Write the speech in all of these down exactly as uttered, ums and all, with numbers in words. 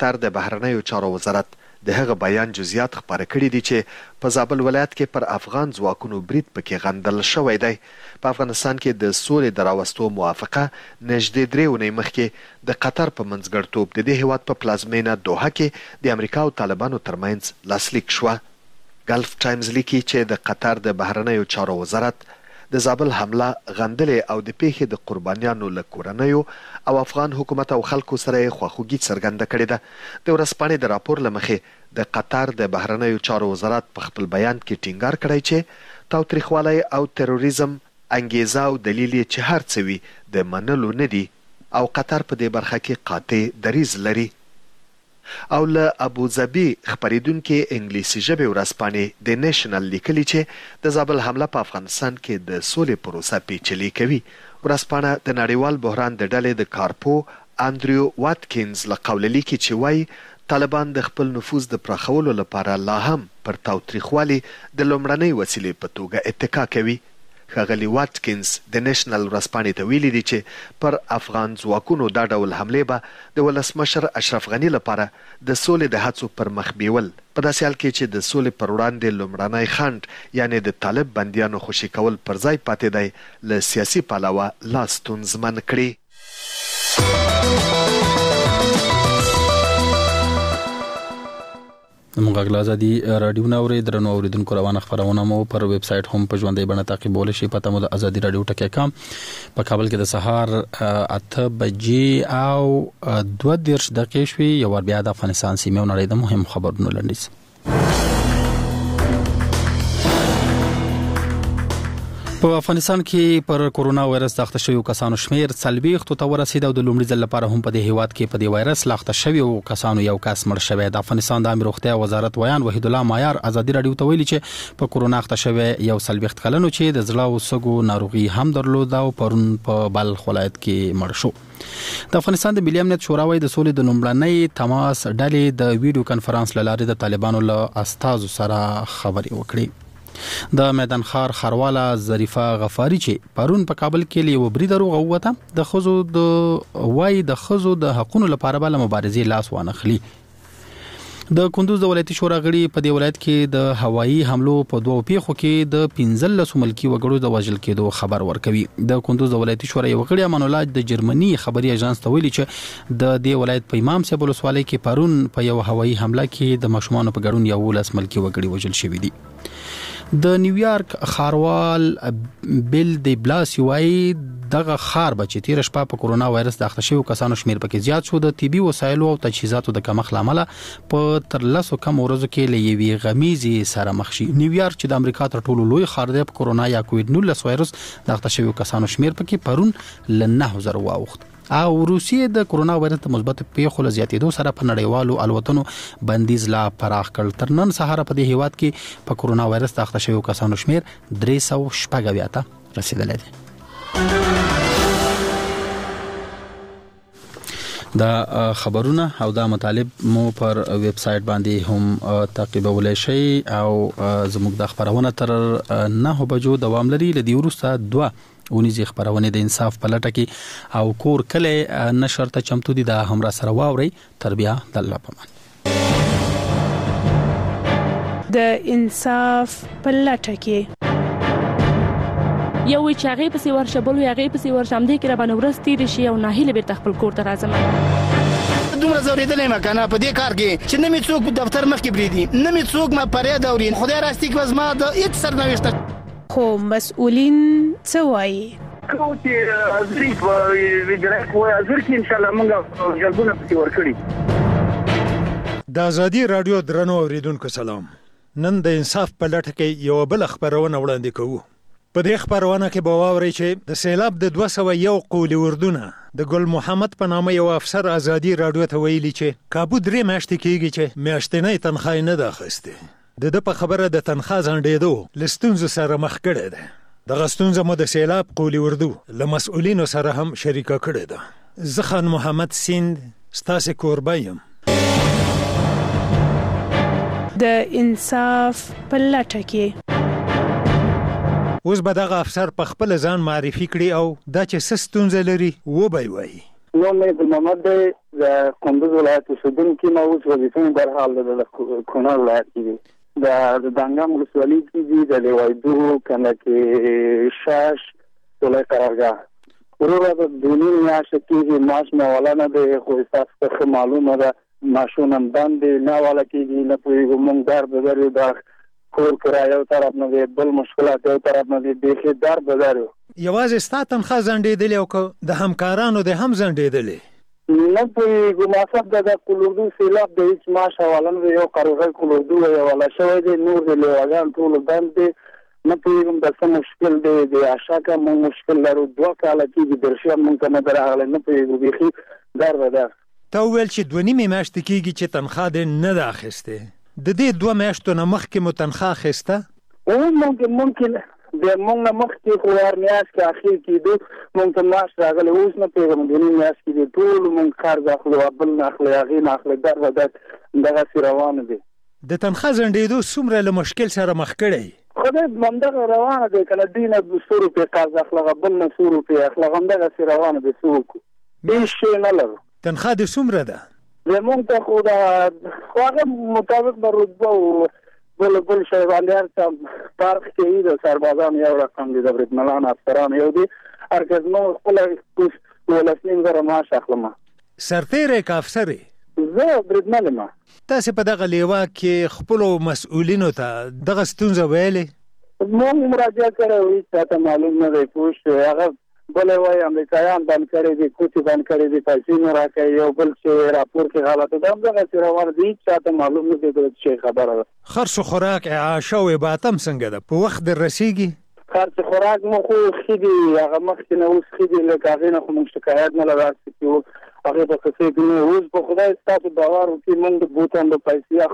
قطر د بهرنیو چارو وزارت د هغه بیان جزئیات خبره کړي دي چې په زابل ولایت کې پر افغان ځواکونو برید پکې غندل شوی دی. په افغانستان کې د سولې د راوستو موافقه نږدې درې اونۍ مخکې د قطر په منځګړیتوب د دې هیواد په پلازمینه دوحه کې د امریکا او طالبانو ترمنځ لاسلیک شوه. ګلف ټایمز لیکي چې د قطر د بهرنیو چارو وزارت د زابل حمله غندلې او د پیښې د قربانیانو له کورنیو او افغان حکومت او خلکو سره خواخوږي څرګنده کړې ده. د ورځپاڼې د راپور له مخې د قطر د بهرنیو چارو وزارت په خپل بیان کې ټینګار کړی چې تاوتریخوالی او تروریزم انګیزه او دلیل یې چې هر څه وي د منلو نه دي او قطر په دې برخه کې قاطع دریځ لري. او له ابوظبي خبریدونکي انګلیسي ژبې ورځپاڼې د نیشنل لیکلي چې د زابل حمله په افغانستان کې د سولې پروسه پیچلې کوي. ورځپاڼه د نړیوال بحران د ډلې د کارپو اندریو واتکینز له قوله لیکي چې وایي طالبان د خپل نفوذ د پراخولو لپاره لا هم پر تاوتریخوالي د لومړنۍ وسیلې په توګه اتکا کوي. ښاغلي واتکینز د نیشنل ورځپاڼې ته ویلي دي چې پر افغان ځواکونو دا ډول حملې به د ولسمشر اشرف غني لپاره د سولې د هڅو پر مخ بیول، په داسې حال کې چې د سولې پر وړاندې لومړنی خنډ یعنې د طالب بندیانو خوشي کول پر ځای پاتې دی له سیاسي پلوه لا ستونزمن کړي. موږ غږ ازادي رادیو ناوري درنو اوریدونکو روانه خبرونه مو پر ویب سټ هم په ژوندۍ بڼه تعقیبول شي. پته مو د ازادي رادیو ټکی کام په کابل کې د سهار اته بجې او دوه دیرش دقیقې شوي. یو ور بیا د افغانستان سیمه او نړۍ د مهم خبرونو لنډیز. په افغانستان کې پر کورونا وایرس د اخته شویو کسانو شمیر څلوېښتو ته ورسید او د لومړي ځل لپاره هم په دې هیواد کې په دې وایرس لا اخته شویو کسانو یو کس مړ شوی. د افغانستان د امیر روغتیا وزارت ویان وحید الله مایار ازادي رادیو ته ویلي چې په کورونا اخته شوی یو څلوېښت کلنو چې د زړه او سږو ناروغي هم درلوده او پرون په بلخ ولایت کې مړ شو. د افغانستان د ملي امنیت شورا د سولې د لومړنۍ تماس ډلې د ویډیو کانفرنس له لارې د طالبانو له استازو سره خبرې وکړې. د میدان خار خرواله ظریفه غفاری چې پرون په کابل کې لیو برید روغه وته د خزو د وای د خزو د حقوقو لپاره بل مبارزې لاس وانخلي. د کندوز د ولایتي شورا غړي په دې ولایت کې د هوایي حملو په دوه پیښو کې د پنځلس ملکی وګړو د وژل کېدو خبر ورکوي. د کندوز د ولایتي شورا یو غړي امان الله د جرمني خبري اژانس ته ویلي چې د دې ولایت په امام صاحب ولسوالۍ کې پرون په یو هوایي حمله کې د ماشومان په ګډون یو ولس ملکی وګړي وژل شوی دي. د نیویارک خاروال بیل دی بلاسي وايي دغه خار بچی تیر شپه په کورونا وایرس د اخته شویو کسانو شمیر پکې زیات شو. د طبي وسایلو او تجهیزاتو د کمښت لامل په تر لسو کم ورځو کې لېوي غمیزي سره مخ شي. نیویارک چې د امریکا تر ټولو لوی ښار دی په کورونا یا کووډ نولس وایرس د اخته شویو کسانو شمیر پکې پرون ل نه زره واوښت. او روسیې د کورونا وایرس د مثبت پیښو له زیاتېدو سره په نړیوالو الوتنو بندیز لا پراخ کړ. تر نن سهار په دې هیواد کې په کورونا وایرس د اخته شویو کسانو شمیر درې سوه شپږ اویا ته رسیدلی دی. دا خبرونه او دا مطالب مو پر ویب سټ باندې هم تعقیبولای شئ او زموږ د خبرونه تر نه بجو دوام لري. لدی ورسته دوه اونیزې خبرونه د انصاف په لټه کې او کور کله نشر ته چمتو دي د همرا سره واوري. تر بیا د الله پامان. د انصاف په لټه کې یو چې هغه پسې ورشه بل هغه پسې ورشم دې کې را باندې ورستې دي شي او ناهیله به خپل کور ته راځم. دومره زوریدلې ما کنه په دې کار کې چې نه می څوک په دفتر مخ کې بریدي نه می څوک ما پرې دا ورین خدای راستي کې وزما د هیڅ سرنوشت خو مسؤلین څه وایي کوم چې ازري په ویډرا کوه ازر کې ان شاء الله موږ جلبونه پسې ورکړي. د ازادي رادیو درنو اوریدونکو سلام. نن د انصاف په لټه کې یو بل خبرونه وړاندې کوو. په دې خبرونه کې به واورئ چې د سیلاب د دوه سوه یو قولي وردونه د ګل محمد په نامه یو افسر ازادي رادیو ته ویلي چې کابو درې میاشتې کېږي چې میاشتنۍ تنخواه نه ده اخیستې. د ده په خبره د تنخواه ځنډېدو له ستونزو سره مخ کړی دی. دغه ستونزه مو د سیلاب قولي وردو له مسؤلینو سره هم شریکه کړې ده. زه خان محمد سیند ستاسې کوربه یم. د انصاف په لټه کې اوس به دغه افسر په خپل ځان معرفي کړي او دا چې څه ستونزه لري وبه یې وایي. نو مې د محمد د کندوز ولایت اوسیدونکی ما اوس وظیفه مې برحال د کونړ ولایت کې د دانګام ولسوالۍ کې دي د لیوایدو کنه کې شاش ولای قرارګاه ورو د دونی میاشت کې ماش مولانا د خو تاسو ته معلومه ده ماشونم باندې نه والا کېږي نه پوهېږو موږ در بدر یو د کور کرایه یو طرف نه دی بل مشکلات یو طرف نه دی بیخي در بدر یو یوازې ستا تنخواه ځنډېدلې او که د همکارانو د هم ځنډېدلې نه پوهېږو مصرف د د کلوردو سیلاب د هېڅ معاش حواله نه دی یو قرغه کلوردو حواله شوی دی نور د لیواګان ټولو بند دی نه پوهېږم د څه مشکل دی د اشاکه موږ مشکل لرو دوه کاله کېږي درشي هم موږ ته نه دی راغلی نه پوهېږو بیخي در بدر تا وویل چې دوه نیمې میاشتې کېږي چې تنخواه دې نه ده اخیستې د دې دوه میاشتو نه مخکې مو تنخواه اخیسته او ممکن ممکن د موږ نه مخکې خو هر میاشت کې اخیر کېدو موږ ته معاش راغلی اوس نه پوهېږم دوه نیمې میاشت کې دی ټول موږ قرض اخلو بل نه اخلو هغې نه اخلو در بدر دغسې روانه دی د تنخواه ځنډېدو څومره له مشکل سره مخ کړی خدای همدغه روانه دی که نه دوی نه څو روپۍ قرض اخلو بل نه څو روپۍ اخلو همدغسې روانه دی څه وکړو هېڅ شی نه لرو تنخواه دې څومره ده زمونږ ته خو د خو هغه مطابق د رتبه او بل بل شی باندې هر څه فرق کوي د سربازانو یو رقم دی د بریدملانو افسرانو یو دی هر کس نو خپله دولس نیم زره معاش اخلم سرتیری که افسر یې زه بریدمل یم تاسې په دغه لیوا کې خپلو مسؤلینو ته دغه ستونزه ویلې موږ مراجعه کړی و هېڅ چاته معلوم نه دی پوه شوې هغه بله وایي امریکایان بند کړی دي کوڅې بند کړی دي پیسې نه راکوي یو بل چې راپور کې غلطه ده همدغسې روانه دي هېڅ چاته معلوم نه دی د شی خبره ده خرڅ و خوراک اعاشه او عبادت هم څنګه ده په وخت در رسیږي خرڅ خوراک مو خو ښه دي هغه مخکې نه اوس ښه دي لکه هغې نه خو موږ شکایت نه لرو هر څه کې هغې په قصې کې نه اوس په خدای ستاسو باور وکړي موږ د بوتانو پیسې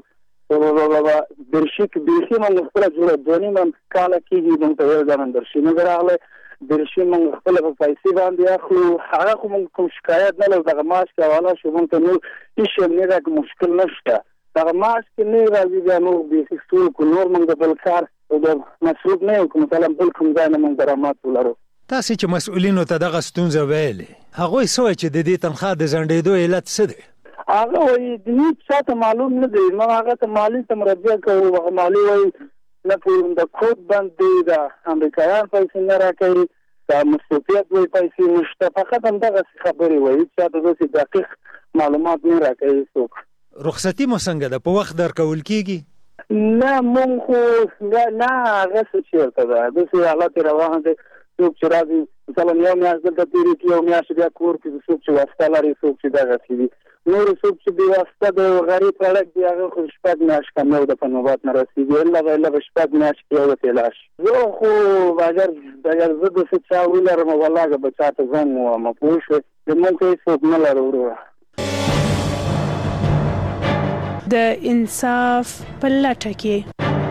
اخلو درشي کې بیخي موږ خپله جوړه دوه نیمه کاله کېږي موږ ته یو ځل هم درشي نه دی راغلی درشي موږ خپله په پیسې باندې اخلو هغه خو موږ کوم شکایت نه لرو دغه معاش کې حواله شو موږ ته نور هېڅ شی نه راکړي مشکل نشته دغه معاش کې نه راځي بیا نور بیخي ستورو کړو نور موږ د بل کار او د مصروف نه یو که مثلا بل کوم ځای نه موږ درآمد ولرو تاسې چې مسؤلینو ته دغه ستونزه ویلې هغوی څه وایي چې د دې تنخواه د ځنډېدو علت څه دی هغه وایي د هېڅ چاته معلوم نه دی موږ هغه ته مالي ته مراجعه کوو هغه مالي وایي نه پوهېږم د کوډ بند دی د امریکایان پیسې نه راکوي د مصروفیت وایي پیسې نشته فقط همدغسې خبرې وایي هېڅ چاته داسې دقیق معلومات نه راکوي څوک رخصتي مو څنګه ده په وخت درکول کېږي نه مونږ خو نه هغسې چېرته ده داسې حالت یې روانه دی څوک چې راځي مثلا یو میاشت دلته تېرې کړي یو میاشت بیا کور کې څوک چې واسطه لري څوک چې دغسې دي نور څوک چې بې واسطه د غریب سړک دی هغه خو شپږ میاشت کم یو دفعه نوبت نه رسېږي الا به الا به شپږ میاشت کې یو دفعه لاړ شي زه خو اگر اگر زه داسې چا ولرم والله به چا ته زنګ ووهم پوه شوې زمونږ ته هېڅوک نه لرو وروره د انصاف په لټه کې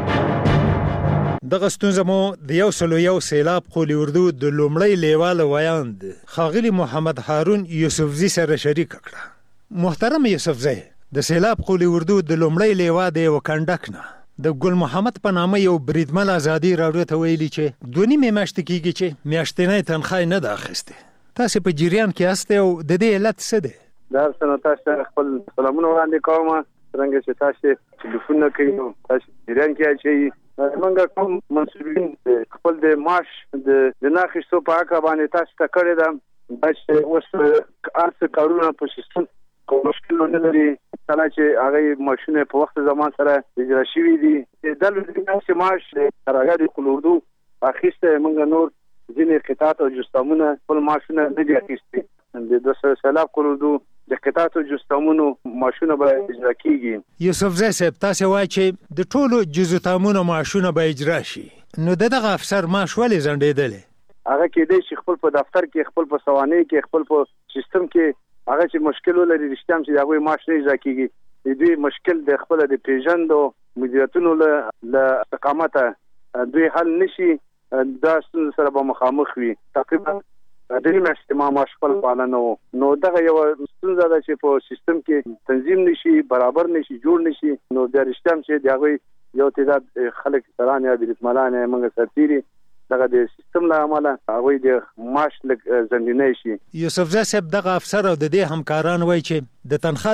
دغه ستونزه مو د یو سلو یو سیلاب قولي اردو د لومړی لیواله ویاند ښاغلي محمد هارون یوسفزي سره شریکه کړه محترم یوسفزی د سیلاب قولي اردو د لومړی لیوا د یوه کنډک نه د ګل محمد په نامه یو بریدمل ازادي راډیو ته ویلي چې دوه نیمې میاشتې کېږي چې میاشتنۍ تنخواه نه ده اخیستې تاسې په جریان کې یاستئ او د دې علت څه دی دا هر څه نو تاسو ته خپل سلامونه وړاندې کوم څرنګه چې تاسو ټلیفون کوي نو تاسو جریان کې اچوي موږ کوم مسؤلین خپل د معاش د نه اخیستو په حق باندې تاسو ته کړی ده دا چې اوس هر څه کارونه په سیستم کوم مشکل نه لري کله چې هغه ماشینه په وخت زمان سره اجرا شوي دي د لږ معاش راغلي د کلوردو اخیسته موږ نور ځینې قطعات او جستامونه خپل ماشینه نه دي اخیستي د دوه سلاب کلوردو د قطعات او جستامونو ماشینه به اجرا کیږي یوسفزی صاحب تاسو وایي چې د ټولو جستامونو ماشینه به اجرا شي نو دغه افسر معاش ولې ځنډېدلی هغه کېدای شي خپل په دفتر کې خپل په سوانح کې خپل په سیستم کې هغه چې مشکل ولري رښتیا هم چې د هغوی معاش نه اجرا کېږي د دوی مشکل د خپله د پیژندو مدیریتونو له استقامته دوی حل نشي دا ستونزو سره به مخامخ وي تقریبا درې میاشتې ما معاش خپل پالنه و نو دغه یوه ستونزه ده چې په سیستم کې تنظیم نشي برابر نشي جوړ نشي نو بیا رښتیا هم چې د هغوی یو تعداد خلک سران یا بریدملان یا موږ سرتیري دغه د سیستم له امله هغوی د معاش لږ زندینی شي. یوسفزی صاحب دغه افسر او د دې همکاران وایي چې د تنخوا